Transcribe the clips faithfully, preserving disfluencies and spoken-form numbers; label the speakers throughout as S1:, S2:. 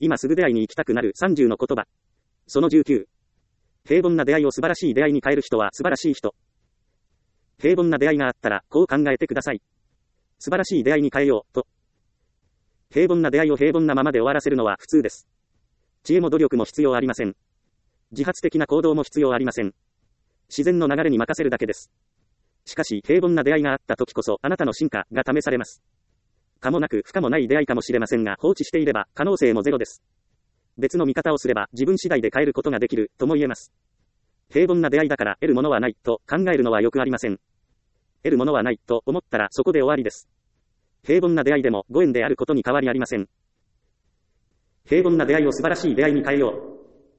S1: 今すぐ出会いに行きたくなるさんじゅうの言葉。そのじゅうきゅう。平凡な出会いを素晴らしい出会いに変える人は素晴らしい人。平凡な出会いがあったら、こう考えてください。素晴らしい出会いに変えよう、と。平凡な出会いを平凡なままで終わらせるのは普通です。知恵も努力も必要ありません。自発的な行動も必要ありません。自然の流れに任せるだけです。しかし、平凡な出会いがあった時こそ、あなたの進化が試されます。可もなく不可もない出会いかもしれませんが、放置していれば、可能性もゼロです。別の見方をすれば、自分次第で変えることができる、とも言えます。平凡な出会いだから、得るものはない、と考えるのはよくありません。得るものはない、と思ったら、そこで終わりです。平凡な出会いでも、ご縁であることに変わりありません。平凡な出会いを素晴らしい出会いに変えよう。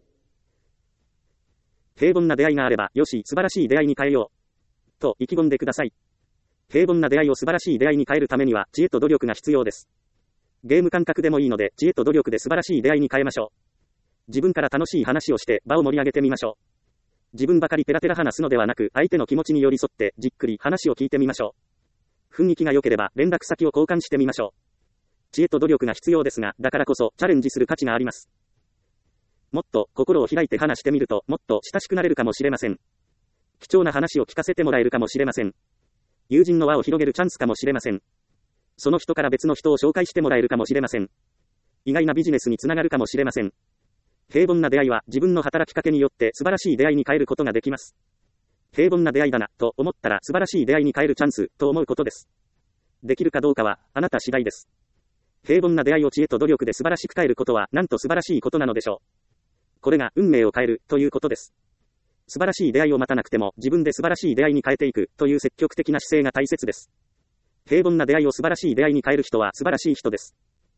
S1: 平凡な出会いがあれば、よし、素晴らしい出会いに変えよう。と意気込んでください。平凡な出会いを素晴らしい出会いに変えるためには、知恵と努力が必要です。ゲーム感覚でもいいので、知恵と努力で素晴らしい出会いに変えましょう。自分から楽しい話をして、場を盛り上げてみましょう。自分ばかりペラペラ話すのではなく、相手の気持ちに寄り添って、じっくり話を聞いてみましょう。雰囲気が良ければ、連絡先を交換してみましょう。知恵と努力が必要ですが、だからこそ、チャレンジする価値があります。もっと、心を開いて話してみると、もっと親しくなれるかもしれません。貴重な話を聞かせてもらえるかもしれません。友人の輪を広げるチャンスかもしれません。その人から別の人を紹介してもらえるかもしれません。意外なビジネスにつながるかもしれません。平凡な出会いは自分の働きかけによって素晴らしい出会いに変えることができます。平凡な出会いだな、と思ったら素晴らしい出会いに変えるチャンス、と思うことです。できるかどうかは、あなた次第です。平凡な出会いを知恵と努力で素晴らしく変えることは、なんと素晴らしいことなのでしょう。これが運命を変える、ということです。素晴らしい出会いを待たなくても、自分で素晴らしい出会いに変えていく、という積極的な姿勢が大切です。平凡な出会いを素晴らしい出会いに変える人は素晴らしい人です。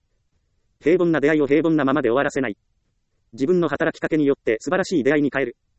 S1: 平凡な出会いを平凡なままで終わらせない。自分の働きかけによって素晴らしい出会いに変える。